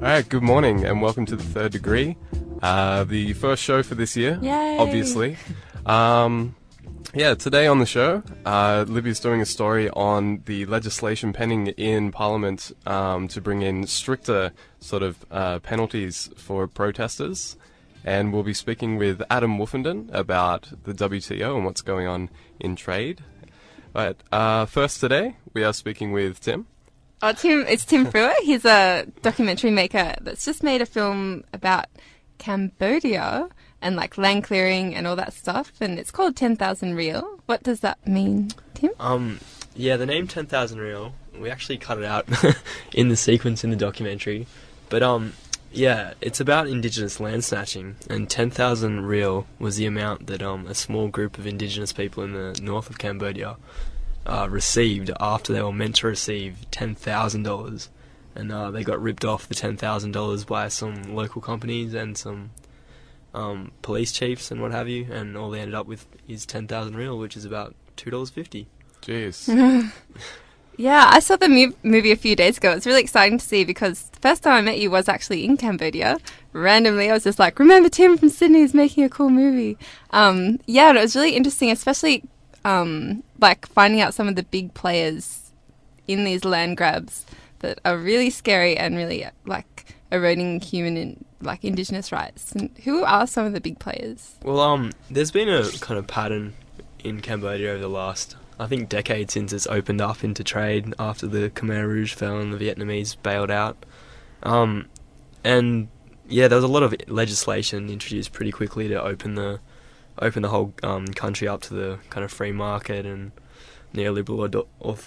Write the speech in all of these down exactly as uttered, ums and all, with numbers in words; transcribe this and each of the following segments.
All right, good morning and welcome to The Third Degree, uh, the first show for this year, Yay. obviously. Um, yeah, today on the show, uh, Libby's doing a story on the legislation pending in Parliament um, to bring in stricter sort of uh, penalties for protesters. And we'll be speaking with Adam Wolfenden about the W T O and what's going on in trade. But uh, first today, we are speaking with Tim. Oh, Tim, it's Tim Frewer. He's a documentary maker that's just made a film about Cambodia and like land clearing and all that stuff, and it's called ten thousand Real. What does that mean, Tim? Um, yeah, the name ten thousand Real, we actually cut it out in the sequence in the documentary, but um, yeah, it's about Indigenous land snatching, and ten thousand Real was the amount that um a small group of Indigenous people in the north of Cambodia Uh, received after they were meant to receive ten thousand dollars, and uh, they got ripped off the ten thousand dollars by some local companies and some um, police chiefs and what have you, and all they ended up with is ten thousand Real, which is about two dollars fifty. Jeez. Yeah, I saw the mu- movie a few days ago. It's really exciting to see because the first time I met you was actually in Cambodia. Randomly, I was just like, remember Tim from Sydney is making a cool movie. Um, yeah, and it was really interesting, especially um, like finding out some of the big players in these land grabs that are really scary and really like eroding human and like Indigenous rights. And who are some of the big players? Well, um, there's been a kind of pattern in Cambodia over the last, I think, decade since it's opened up into trade after the Khmer Rouge fell and the Vietnamese bailed out. Um, and yeah, there was a lot of legislation introduced pretty quickly to open the open the whole um, country up to the kind of free market and neoliberal ordo- orth-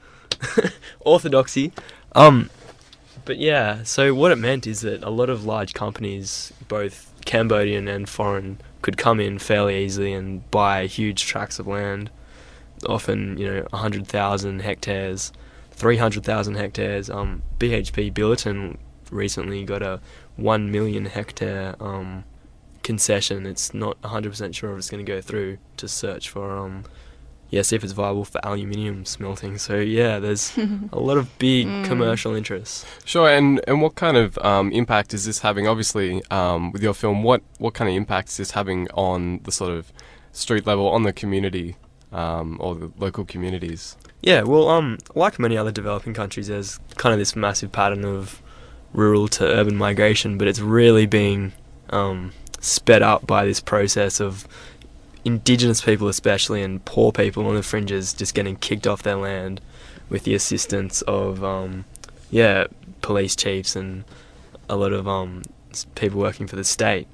orthodoxy. Um, but yeah, so what it meant is that a lot of large companies, both Cambodian and foreign, could come in fairly easily and buy huge tracts of land, often, you know, one hundred thousand hectares, three hundred thousand hectares. Um, B H P Billiton recently got a one million hectare um, concession. It's not one hundred percent sure if it's going to go through to search for, um, yeah, see if it's viable for aluminium smelting. So yeah, there's a lot of big Mm. commercial interests. Sure, and, and what kind of um, impact is this having, obviously, um, with your film, what, what kind of impact is this having on the sort of street level, on the community, um, or the local communities? Yeah, well, um, like many other developing countries, there's kind of this massive pattern of rural to urban migration, but it's really being um, sped up by this process of Indigenous people especially and poor people on the fringes just getting kicked off their land with the assistance of, um, yeah, police chiefs and a lot of um, s- people working for the state.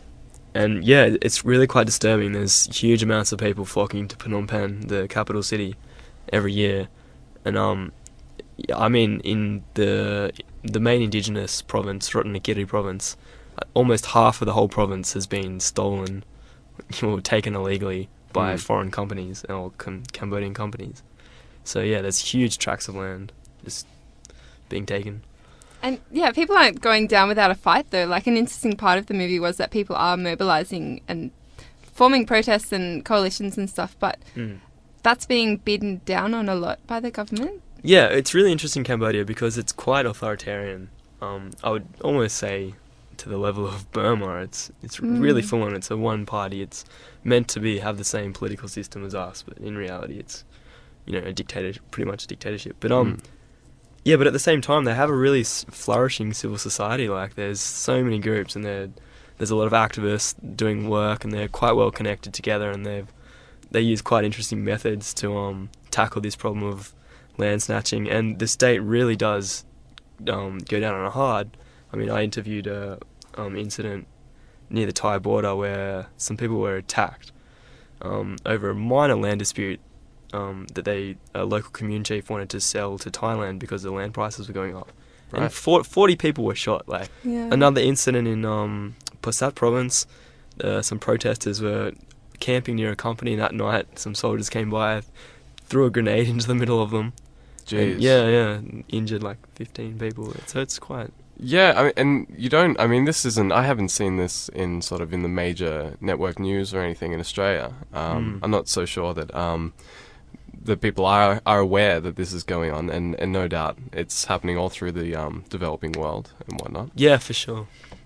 And yeah, it's really quite disturbing. There's huge amounts of people flocking to Phnom Penh, the capital city, every year. And um, I mean, in the the main Indigenous province, Rotnagiri province, almost half of the whole province has been stolen or taken illegally by Mm. foreign companies or com- Cambodian companies. So yeah, there's huge tracts of land just being taken. And yeah, people aren't going down without a fight though. Like an interesting part of the movie was that people are mobilising and forming protests and coalitions and stuff, but Mm. that's being beaten down on a lot by the government. Yeah, it's really interesting, Cambodia, because it's quite authoritarian. Um, I would almost say to the level of Burma. It's it's Mm. really full on. It's a one party. It's meant to be have the same political system as us, but in reality, it's, you know, a dictator, pretty much a dictatorship. But um, Mm. yeah, but at the same time, they have a really s- flourishing civil society. Like, there's so many groups, and there there's a lot of activists doing work, and they're quite well connected together, and they've they use quite interesting methods to um tackle this problem of land snatching, and the state really does um, go down on it hard. I mean, I interviewed a um, incident near the Thai border where some people were attacked um, over a minor land dispute um, that they a local commune chief wanted to sell to Thailand because the land prices were going up. Right. And for, forty people were shot. Like Yeah. another incident in um, Posat province, uh, some protesters were camping near a company, and that night some soldiers came by, threw a grenade into the middle of them. Jeez. And yeah, yeah, injured like fifteen people. So it's quite. Yeah, I mean, and you don't, I mean, this isn't, I haven't seen this in sort of in the major network news or anything in Australia. Um, Mm. I'm not so sure that um, that people are are aware that this is going on, and, and no doubt it's happening all through the um, developing world and whatnot. Yeah, for sure.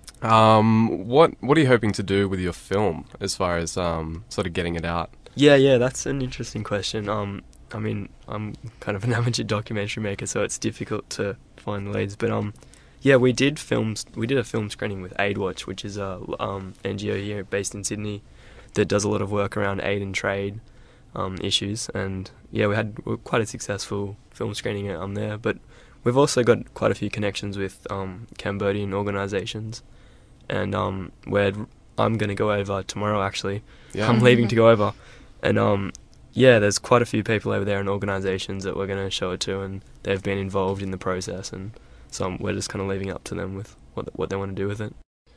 Um, what what are you hoping to do with your film as far as um, sort of getting it out? Yeah, yeah, that's an interesting question. Um, I mean, I'm kind of an amateur documentary maker, so it's difficult to find the leads. But um, yeah, we did films. We did a film screening with AidWatch, which is a um, N G O here based in Sydney that does a lot of work around aid and trade um, issues. And yeah, we had we quite a successful film screening on there. But we've also got quite a few connections with um, Cambodian organisations, and um, where I'm going to go over tomorrow. Actually, Yeah. I'm leaving to go over, and um. Yeah, there's quite a few people over there and organisations that we're going to show it to, and they've been involved in the process, and so um, we're just kind of leaving up to them with what what they want to do with it.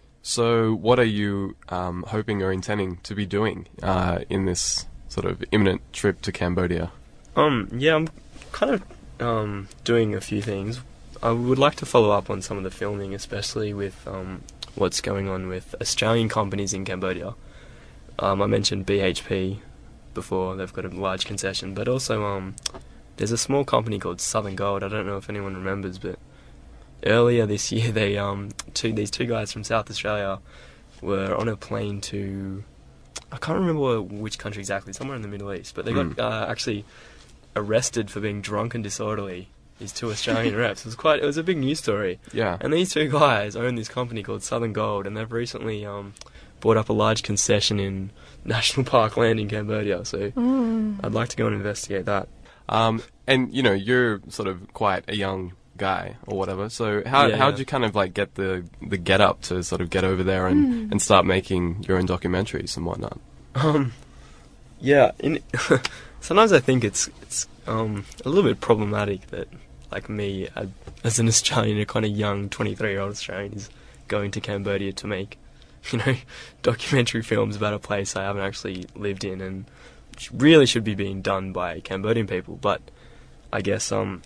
So, what are you um, hoping or intending to be doing uh, in this sort of imminent trip to Cambodia? Um, yeah, I'm kind of um, doing a few things. I would like to follow up on some of the filming, especially with um, what's going on with Australian companies in Cambodia. Um, I mentioned B H P before. They've got a large concession, but also um, there's a small company called Southern Gold. I don't know if anyone remembers, but earlier this year, they um, two these two guys from South Australia were on a plane to, I can't remember which country exactly, somewhere in the Middle East, but they got Mm. uh, actually arrested for being drunk and disorderly. These two Australian reps. It was quite. It was a big news story. Yeah. And these two guys own this company called Southern Gold, and they've recently um, bought up a large concession in National Park land in Cambodia. So Mm. I'd like to go and investigate that. Um, and you know, you're sort of quite a young guy or whatever. So how Yeah, how yeah. did you kind of like get the the get up to sort of get over there and, and start making your own documentaries and whatnot? Um, yeah. In, sometimes I think it's it's um, a little bit problematic that, like me, uh, as an Australian, a kind of young twenty-three-year-old Australian, is going to Cambodia to make, you know, documentary films about a place I haven't actually lived in, and which really should be being done by Cambodian people. But I guess um,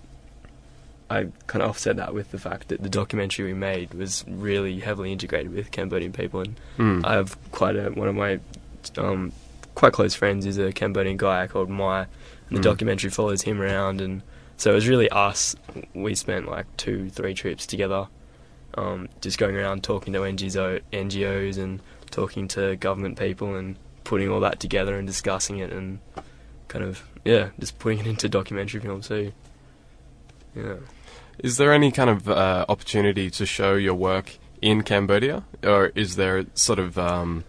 I kind of offset that with the fact that the documentary we made was really heavily integrated with Cambodian people, and Mm. I have quite a one of my um, quite close friends is a Cambodian guy called Mai, and the Mm. documentary follows him around, and so it was really us. We spent like two, three trips together, um, just going around talking to N G O, N G Os and talking to government people and putting all that together and discussing it and kind of, yeah, just putting it into documentary film. So, yeah. Is there any kind of uh, opportunity to show your work in Cambodia, or is there sort of um,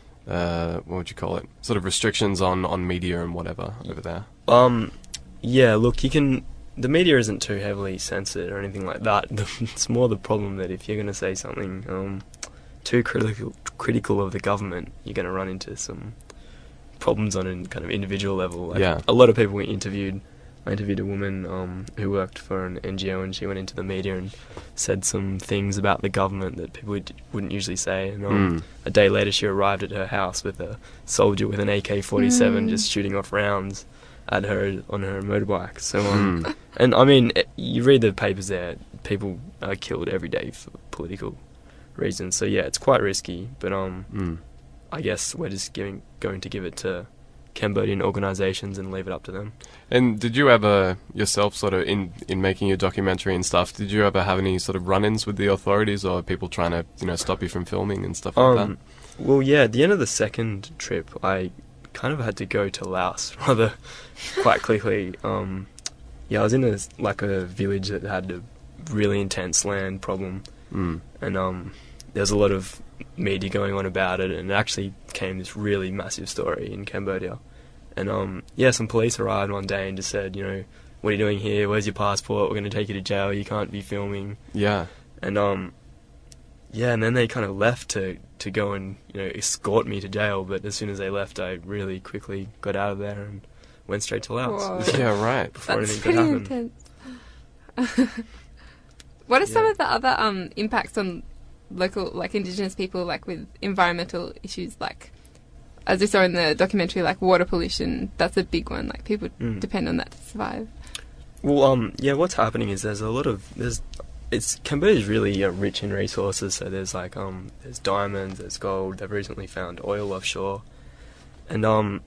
uh, what would you call it? Sort of restrictions on, on media and whatever over there? Um, yeah, look, you can. The media isn't too heavily censored or anything like that. It's more the problem that if you're going to say something um, too critical critical of the government, you're going to run into some problems on a kind of individual level. Like, Yeah. a lot of people we interviewed. I interviewed a woman um, who worked for an N G O, and she went into the media and said some things about the government that people would, wouldn't usually say. And um, Mm. a day later, she arrived at her house with a soldier with an A K forty-seven Mm. just shooting off rounds at her on her motorbike. So, um, Mm. and I mean, it, you read the papers there. People are killed every day for political reasons. So yeah, it's quite risky. But um, Mm. I guess we're just giving going to give it to Cambodian organisations and leave it up to them. And did you ever yourself, sort of in, in making your documentary and stuff, did you ever have any sort of run-ins with the authorities or people trying to, you know, stop you from filming and stuff like Um, well, yeah, at the end of the second trip, I kind of had to go to Laos rather quite quickly. Um, yeah, I was in a like a village that had a really intense land problem, that? Mm. and um, there was a lot of media going on about it, and it actually became this really massive story in Cambodia. And um, yeah, some police arrived one day and just said, you know, what are you doing here? Where's your passport? We're going to take you to jail. You can't be filming. Yeah. And um, yeah, and then they kind of left to, to go and, you know, escort me to jail. But as soon as they left, I really quickly got out of there and went straight to Laos. Whoa. Yeah, right. Before That's anything pretty could happen. intense. What are some Yeah. of the other um, impacts on local, like Indigenous people, like with environmental issues, like as we saw in the documentary, like water pollution? That's a big one. Like people Mm. depend on that to survive. Well, um, yeah, what's happening is there's a lot of there's it's Cambodia's really uh, rich in resources. So there's like um there's diamonds, there's gold. They've recently found oil offshore, and um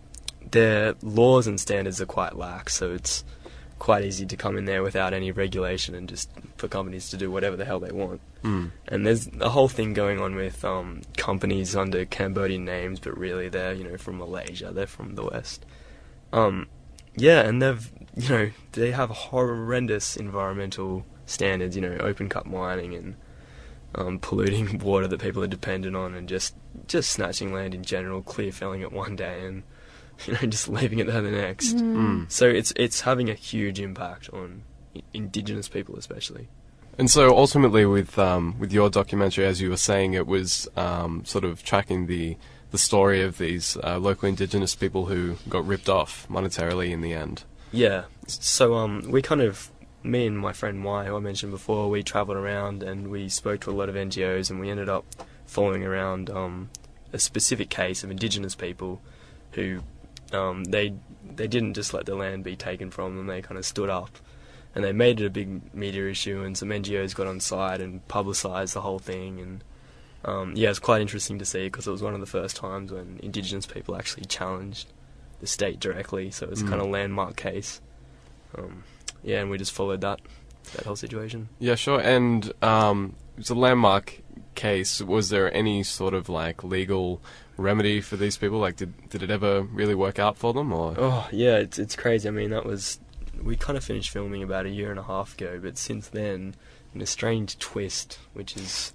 their laws and standards are quite lax, so it's quite easy to come in there without any regulation and just for companies to do whatever the hell they want. Mm. And there's a whole thing going on with um, companies under Cambodian names, but really they're, you know, from Malaysia, they're from the West. Um, yeah, and they've, you know, they have horrendous environmental standards, you know, open cut mining and um, polluting water that people are dependent on, and just, just snatching land in general, clear felling it one day and, you know, just leaving it there the next. Mm. Mm. So it's it's having a huge impact on I- Indigenous people especially. And so ultimately with um, with your documentary, as you were saying, it was um, sort of tracking the, the story of these uh, local Indigenous people who got ripped off monetarily in the end. Yeah, so um, we kind of, me and my friend Y, who I mentioned before, we travelled around and we spoke to a lot of N G Os, and we ended up following around um, a specific case of Indigenous people who um, they they didn't just let their land be taken from them, they kind of stood up. And they made it a big media issue, and some N G Os got on side and publicised the whole thing. And um, yeah, it's quite interesting to see, because it was one of the first times when Indigenous people actually challenged the state directly. So it was a Mm. kind of landmark case. Um, yeah, and we just followed that that whole situation. Yeah, sure. And um, it's a landmark case. Was there any sort of like legal remedy for these people? Like, did did it ever really work out for them? Or Oh yeah, it's it's crazy. I mean, that was. We kind of finished filming about a year and a half ago, but since then, in a strange twist, which is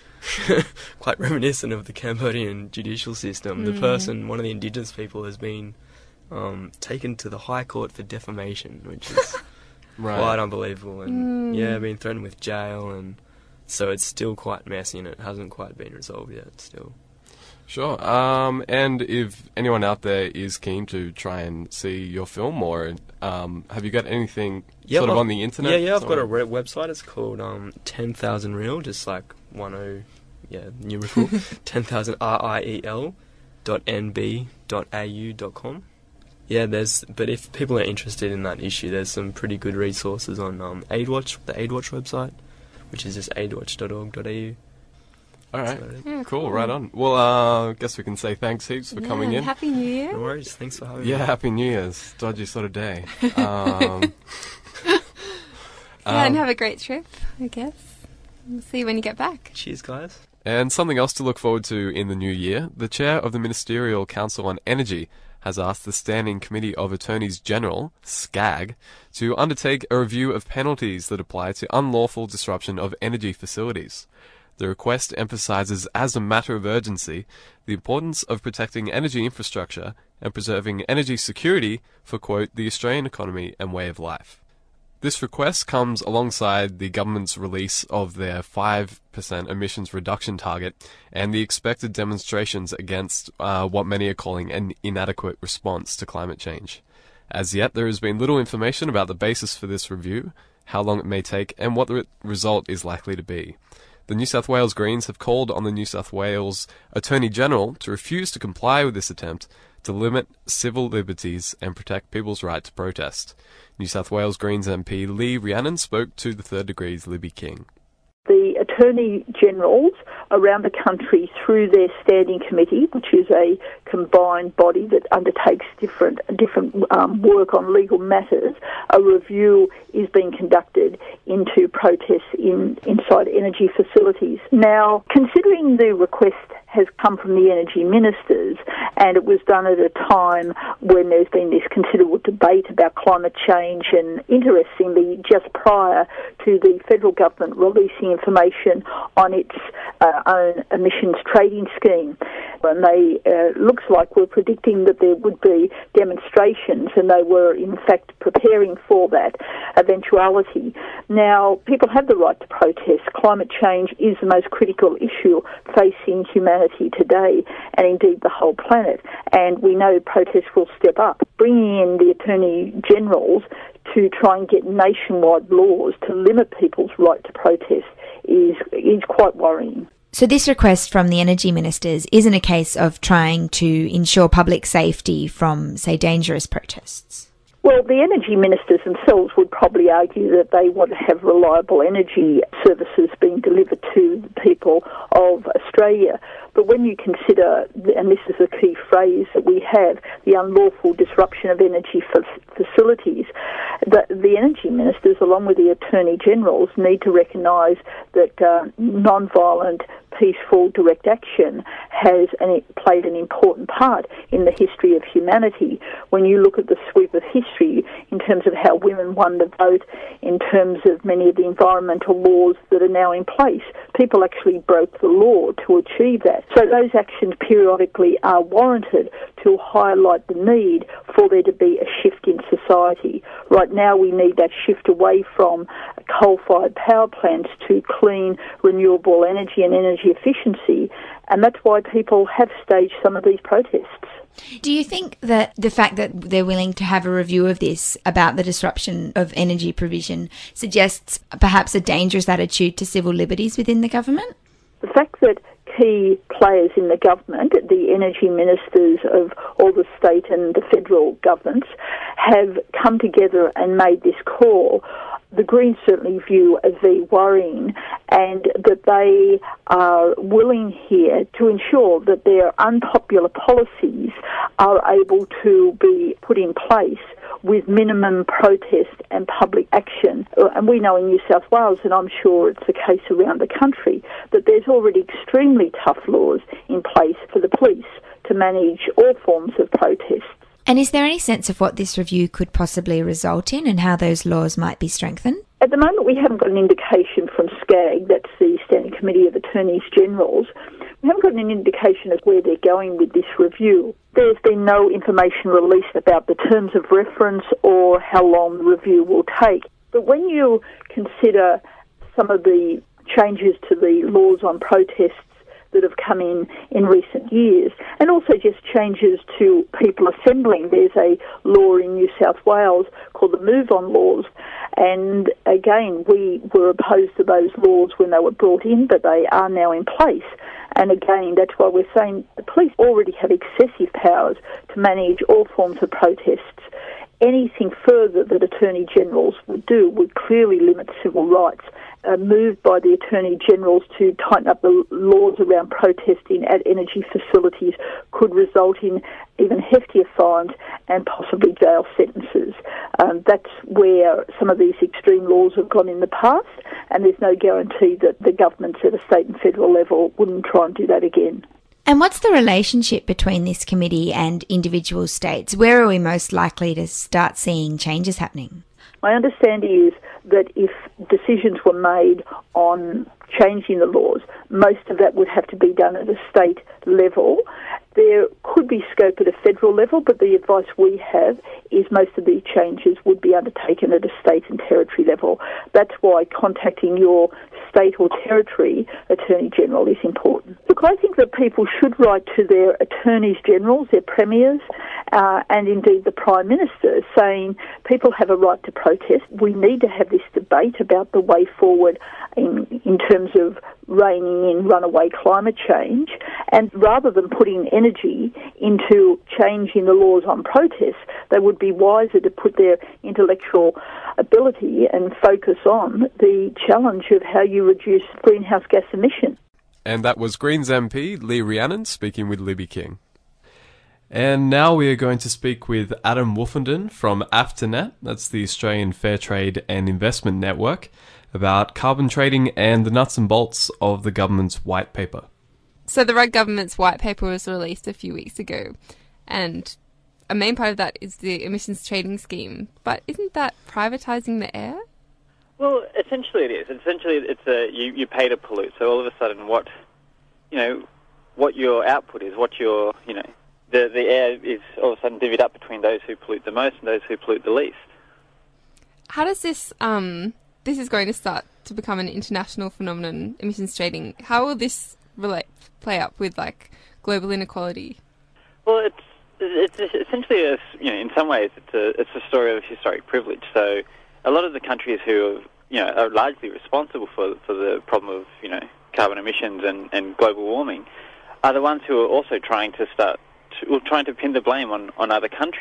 quite reminiscent of the Cambodian judicial system, the Mm. person, one of the Indigenous people, has been um, taken to the High Court for defamation, which is right? quite unbelievable, and Mm. yeah, been threatened with jail, and so it's still quite messy, and it hasn't quite been resolved yet, still. Sure. Um, and if anyone out there is keen to try and see your film, or um, have you got anything Yeah, sort of I've- on the internet? Yeah, yeah, I've got a somewhere? re- website. It's called um, ten thousand Real, just like one oh, yeah, numerical, ten thousand R I E L dot N B dot A U dot com. Yeah, there's, but if people are interested in that issue, there's some pretty good resources on um, AidWatch, the AidWatch website, which is just aidwatch dot org dot A U. All right. So, Yeah, Cool, right on. Well, I uh, guess we can say thanks heaps for Yeah, coming in. Happy New Year. no worries, thanks for having Yeah, me. Happy New Year's. Dodgy sort of day. Um, Yeah, and um, have a great trip, I guess. We'll see you when you get back. Cheers, guys. And something else to look forward to in the new year, the chair of the Ministerial Council on Energy has asked the Standing Committee of Attorneys General, SCAG, to undertake a review of penalties that apply to unlawful disruption of energy facilities. The request emphasises, as a matter of urgency, the importance of protecting energy infrastructure and preserving energy security for, quote, the Australian economy and way of life. This request comes alongside the government's release of their five percent emissions reduction target and the expected demonstrations against uh, what many are calling an inadequate response to climate change. As yet, there has been little information about the basis for this review, how long it may take, and what the re- result is likely to be. The New South Wales Greens have called on the New South Wales Attorney General to refuse to comply with this attempt to limit civil liberties and protect people's right to protest. New South Wales Greens M P Lee Rhiannon spoke to the Third Degree's Libby King. The Attorney Generals around the country, through their standing committee, which is a combined body that undertakes different different um, work on legal matters, a review is being conducted into protests in inside energy facilities. Now, considering the request has come from the energy ministers, and it was done at a time when there's been this considerable debate about climate change, and interestingly, just prior to the federal government releasing information on its uh, own emissions trading scheme. And they, uh, looks like, were predicting that there would be demonstrations, and they were, in fact, preparing for that eventuality. Now, people have the right to protest. Climate change is the most critical issue facing humanity today, and indeed the whole planet. And we know protests will step up. Bringing in the Attorney Generals to try and get nationwide laws to limit people's right to protest is is quite worrying. So this request from the energy ministers isn't a case of trying to ensure public safety from, say, dangerous protests? Well, the energy ministers themselves would probably argue that they want to have reliable energy services being delivered to the people of Australia. But when you consider, and this is a key phrase that we have, the unlawful disruption of energy facilities, the, the energy ministers, along with the Attorney Generals, need to recognise that uh, non-violent, peaceful, direct action has an, played an important part in the history of humanity. When you look at the sweep of history in terms of how women won the vote, in terms of many of the environmental laws that are now in place, people actually broke the law to achieve that. So those actions periodically are warranted to highlight the need for there to be a shift in society. Right now we need that shift away from coal-fired power plants to clean, renewable energy and energy efficiency, and that's why people have staged some of these protests. Do you think that the fact that they're willing to have a review of this about the disruption of energy provision suggests perhaps a dangerous attitude to civil liberties within the government? The fact that key players in the government, the energy ministers of all the state and the federal governments, have come together and made this call, the Greens certainly view as very worrying, and that they are willing here to ensure that their unpopular policies are able to be put in place with minimum protest and public action. And we know in New South Wales, and I'm sure it's the case around the country, that there's already extremely tough laws in place for the police to manage all forms of protests. And is there any sense of what this review could possibly result in and how those laws might be strengthened? At the moment, we haven't got an indication from SCAG, that's the Standing Committee of Attorneys Generals. We haven't got an indication of where they're going with this review. There's been no information released about the terms of reference or how long the review will take. But when you consider some of the changes to the laws on protests that have come in in recent years, and also just changes to people assembling. There's a law in New South Wales called the Move On laws, and again, we were opposed to those laws when they were brought in, but they are now in place. And again, that's why we're saying the police already have excessive powers to manage all forms of protests. Anything further that Attorney Generals would do would clearly limit civil rights. A move by the Attorney Generals to tighten up the laws around protesting at energy facilities could result in even heftier fines and possibly jail sentences. Um, that's where some of these extreme laws have gone in the past, and there's no guarantee that the governments at a state and federal level wouldn't try and do that again. And what's the relationship between this committee and individual states? Where are we most likely to start seeing changes happening? My understanding is that if decisions were made on changing the laws, most of that would have to be done at a state level. There could be scope at a federal level, but the advice we have is most of these changes would be undertaken at a state and territory level. That's why contacting your state or territory Attorney General is important. Look, I think that people should write to their Attorneys Generals, their Premiers, uh, and indeed the Prime Minister, saying people have a right to protest. We need to have this debate about the way forward in, in terms of reining in runaway climate change, and rather than putting energy into changing the laws on protests, they would be wiser to put their intellectual ability and focus on the challenge of how you reduce greenhouse gas emissions. And that was Greens M P Lee Rhiannon speaking with Libby King. And now we are going to speak with Adam Wolfenden from AFTERNet, that's the Australian Fair Trade and Investment Network, about carbon trading and the nuts and bolts of the government's white paper. So the Rudd government's white paper was released a few weeks ago, and a main part of that is the emissions trading scheme. But isn't that privatising the air? Well, essentially it is. Essentially, it's a you, you pay to pollute. So all of a sudden, what you know, what your output is, what your you know, the the air is all of a sudden divvied up between those who pollute the most and those who pollute the least. How does this um this is going to start to become an international phenomenon, emissions trading? How will this relate play up with like global inequality? Well, it's it's essentially a, you know, in some ways it's a it's a story of historic privilege. So a lot of the countries who you know are largely responsible for for the problem of you know carbon emissions and, and global warming are the ones who are also trying to start to, well, trying to pin the blame on, on other countries.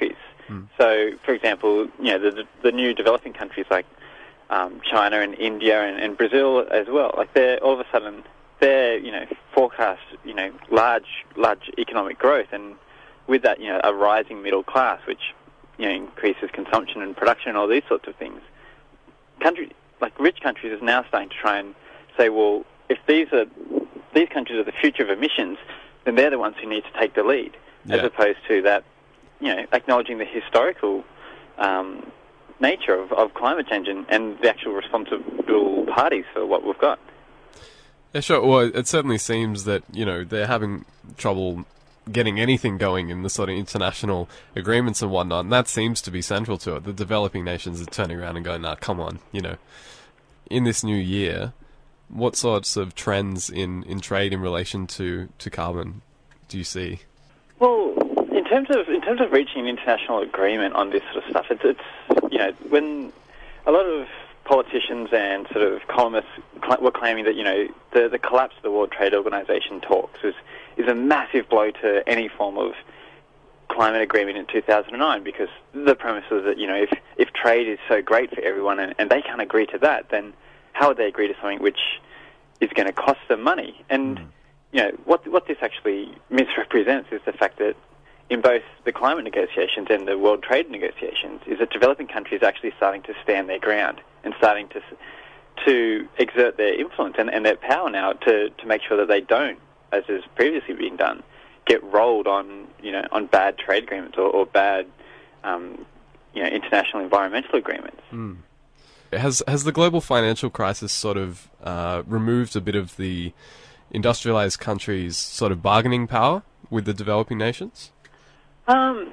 Mm. So, for example, you know, the, the new developing countries like um, China and India and, and Brazil as well, like they're all of a sudden they're you know forecast you know large large economic growth, and with that you know a rising middle class, which you know increases consumption and production and all these sorts of things. Country like rich countries is now starting to try and say, well, if these are these countries are the future of emissions, then they're the ones who need to take the lead, Yeah. as opposed to that, you know, acknowledging the historical um, nature of, of climate change and, and the actual responsible parties for what we've got. Yeah, sure. Well, it certainly seems that, you know, they're having trouble getting anything going in the sort of international agreements and whatnot, and that seems to be central to it. The developing nations are turning around and going, nah, come on, you know. In this new year, what sorts of trends in, in trade in relation to, to carbon do you see? Well, in terms of in terms of reaching an international agreement on this sort of stuff, it's, it's you know when a lot of politicians and sort of columnists cl- were claiming that you know the the collapse of the World Trade Organization talks is is a massive blow to any form of climate agreement in two thousand nine, because the premise was that you know if if trade is so great for everyone and, and they can't agree to that, then how would they agree to something which is going to cost them money? And Mm. you know what what this actually misrepresents is the fact that in both the climate negotiations and the World Trade negotiations, is that developing countries are actually starting to stand their ground and starting to to exert their influence and, and their power now to, to make sure that they don't, as has previously been done, get rolled on you know on bad trade agreements or, or bad um, you know international environmental agreements. Mm. Has has the global financial crisis sort of uh, removed a bit of the industrialized countries' sort of bargaining power with the developing nations? Um,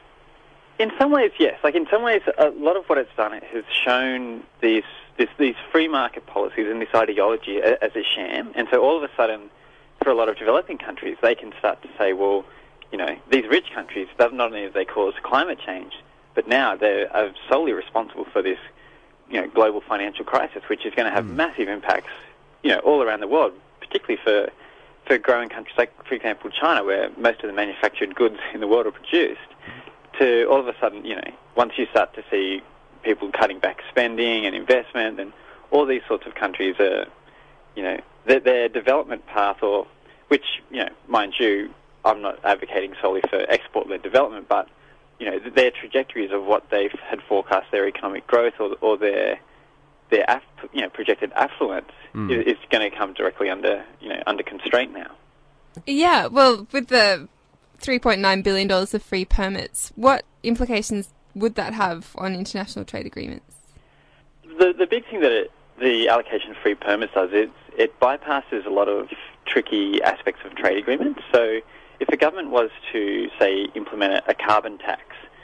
in some ways, yes. Like in some ways, a lot of what it's done has shown these this, these free market policies and this ideology a, as a sham. And so all of a sudden, for a lot of developing countries, they can start to say, well, you know, these rich countries, not only have they caused climate change, but now they are solely responsible for this, you know, global financial crisis, which is going to have Mm. massive impacts, you know, all around the world, particularly for for growing countries like, for example, China, where most of the manufactured goods in the world are produced, to all of a sudden, you know, once you start to see people cutting back spending and investment, and all these sorts of countries are, you know, their, their development path, or, which, you know, mind you, I'm not advocating solely for export-led development, but, you know, their trajectories of what they had forecast their economic growth or, or their their aff, you know projected affluence Mm. is, is going to come directly under you know under constraint now. Yeah, well, with the three point nine billion dollars of free permits, what implications would that have on international trade agreements? The the big thing that it, the allocation of free permits does is it bypasses a lot of tricky aspects of trade agreements. So if a government was to, say, implement a, a carbon tax,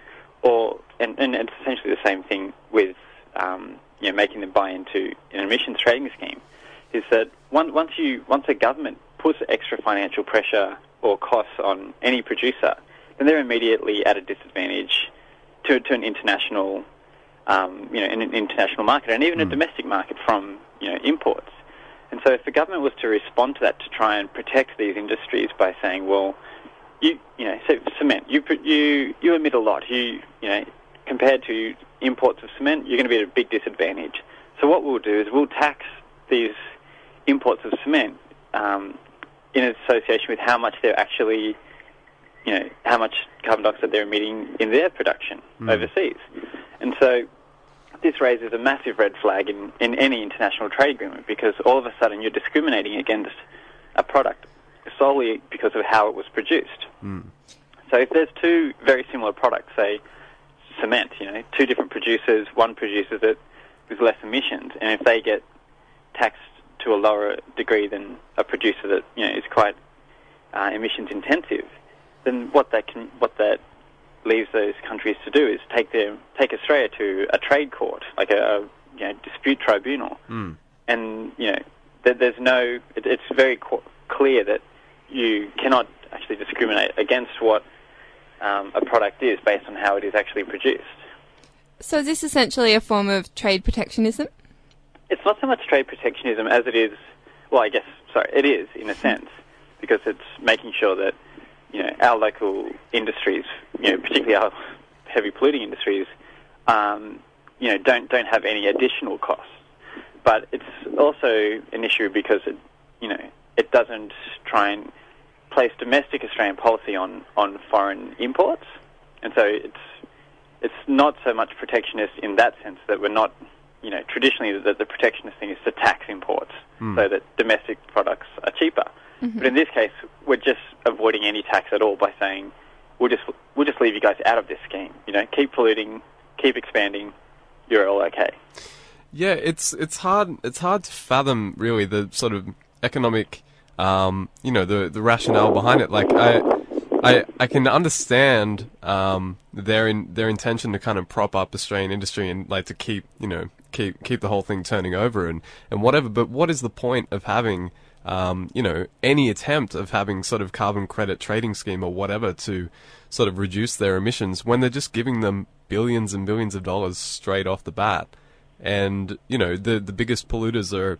or and, and it's essentially the same thing with um, you know making them buy into an emissions trading scheme, is that one, once you once a government puts extra financial pressure or costs on any producer, then they're immediately at a disadvantage to to an international um, you know in an international market and even Mm. a domestic market from you know imports. And so if the government was to respond to that to try and protect these industries by saying, well, you you know, so cement, you you you emit a lot. You you know, compared to imports of cement, you're going to be at a big disadvantage. So what we'll do is we'll tax these imports of cement um, in association with how much they're actually, you know, how much carbon dioxide they're emitting in their production Mm. overseas. And so this raises a massive red flag in, in any international trade agreement, because all of a sudden you're discriminating against a product solely because of how it was produced. Mm. So if there's two very similar products, say cement, you know, two different producers, one produces it with less emissions, and if they get taxed to a lower degree than a producer that, you know, is quite uh, emissions intensive, then what that can, what that leaves those countries to do is take their take Australia to a trade court, like a, a you know, dispute tribunal, Mm. and you know th- there's no. It, it's very qu- clear that you cannot actually discriminate against what um, a product is based on how it is actually produced. So is this essentially a form of trade protectionism? It's not so much trade protectionism as it is. Well, I guess sorry, it is in a sense, because it's making sure that, you know, our local industries, you know, particularly our heavy polluting industries, um, you know, don't don't have any additional costs. But it's also an issue because it, you know, it doesn't try and place domestic Australian policy on, on foreign imports, and so it's it's not so much protectionist in that sense that we're not, you know, traditionally the, the protectionist thing is to tax imports mm. so that domestic products are cheaper. Mm-hmm. But in this case, we're just avoiding any tax at all by saying we'll just we'll just leave you guys out of this scheme. You know, keep polluting, keep expanding, you're all okay. Yeah, it's it's hard it's hard to fathom really the sort of economic, um, you know, the the rationale behind it. Like I, I, I can understand um, their in, their intention to kind of prop up Australian industry and like to keep you know keep keep the whole thing turning over and, and whatever. But what is the point of having um, you know any attempt of having sort of carbon credit trading scheme or whatever to sort of reduce their emissions when they're just giving them billions and billions of dollars straight off the bat? And, you know, the the biggest polluters are,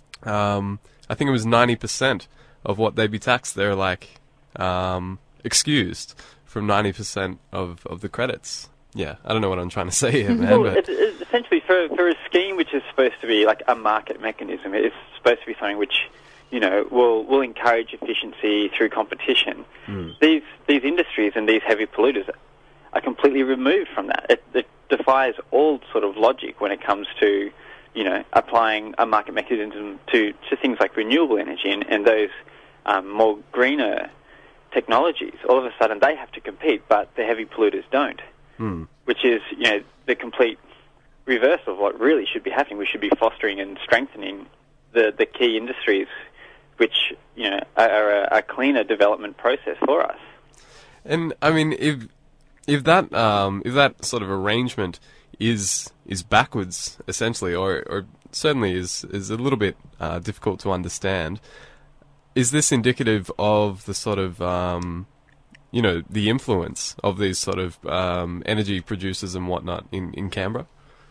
um, I think it was ninety percent of what they'd be taxed. They're, like, um, excused from ninety percent of, of the credits. Yeah, I don't know what I'm trying to say here, man. Well, but... it's, it's essentially, for, for a scheme which is supposed to be, like, a market mechanism, it's supposed to be something which, you know, will will encourage efficiency through competition. Mm. These these industries and these heavy polluters are completely removed from that. It, it defies all sort of logic when it comes to, you know, applying a market mechanism to, to things like renewable energy and, and those um, more greener technologies. All of a sudden they have to compete, but the heavy polluters don't, hmm. which is, you know, the complete reverse of what really should be happening. We should be fostering and strengthening the, the key industries which, you know, are a, a cleaner development process for us. And, I mean, if... If that um, if that sort of arrangement is is backwards essentially, or or certainly is is a little bit uh, difficult to understand, is this indicative of the sort of um, you know the influence of these sort of um, energy producers and whatnot in, in Canberra?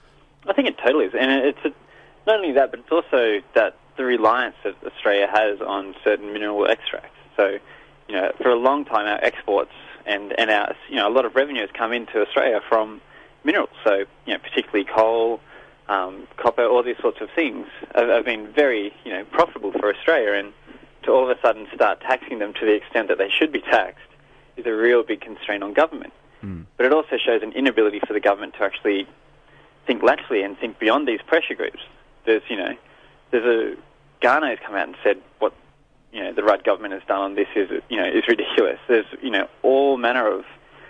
I think it totally is, and it's a, not only that, but it's also that the reliance that Australia has on certain mineral extracts. So, you know, for a long time, our exports and and our, you know, a lot of revenue has come into Australia from minerals. So, you know, particularly coal, um, copper, all these sorts of things have, have been very, you know, profitable for Australia. And to all of a sudden start taxing them to the extent that they should be taxed is a real big constraint on government. Mm. But it also shows an inability for the government to actually think laterally and think beyond these pressure groups. There's, you know, there's a Ghana has come out and said what, you know, the Rudd government has done on this is, you know, is ridiculous. There's, you know, all manner of,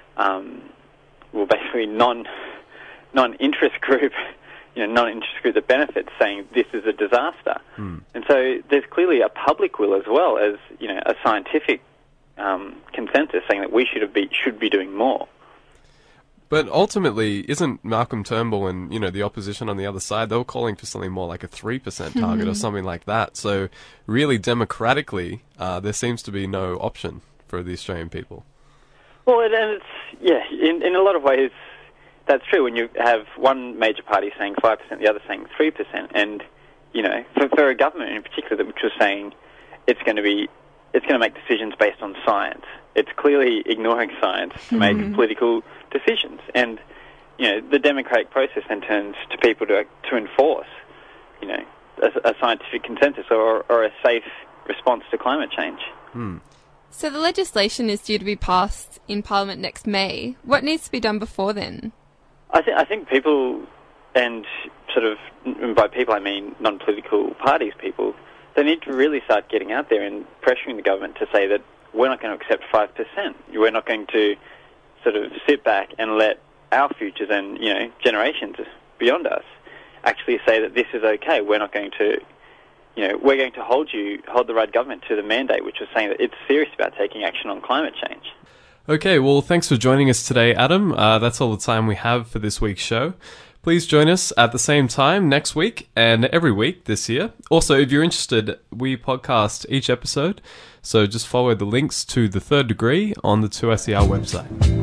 um, well, basically non, non-interest group, you know, non-interest group that benefits saying this is a disaster. Mm. And so there's clearly a public will as well as, you know, a scientific um, consensus saying that we should be should be doing more. But ultimately, isn't Malcolm Turnbull and, you know, the opposition on the other side, they were calling for something more like a three percent target mm-hmm. or something like that. So really, democratically, uh, there seems to be no option for the Australian people. Well, and it's, yeah, in, in a lot of ways, that's true. When you have one major party saying five percent, the other saying three percent, and, you know, for, for a government in particular, which was saying it's going to be, it's going to make decisions based on science. It's clearly ignoring science to mm-hmm. make political decisions, and you know the democratic process then turns to people to to enforce, you know, a, a scientific consensus or, or a safe response to climate change. Hmm. So the legislation is due to be passed in Parliament next May. What needs to be done before then? I think I think people, and sort of, and by people I mean non-political parties people, they need to really start getting out there and pressuring the government to say that we're not going to accept five percent. We're not going to sort of sit back and let our futures and, you know, generations beyond us actually say that this is okay. We're not going to, you know, we're going to hold you, hold the Rudd government to the mandate, which was saying that it's serious about taking action on climate change. Okay, well, thanks for joining us today, Adam. Uh, that's all the time we have for this week's show. Please join us at the same time next week and every week this year. Also, if you're interested, we podcast each episode, so just follow the links to The Third Degree on the two S E R website.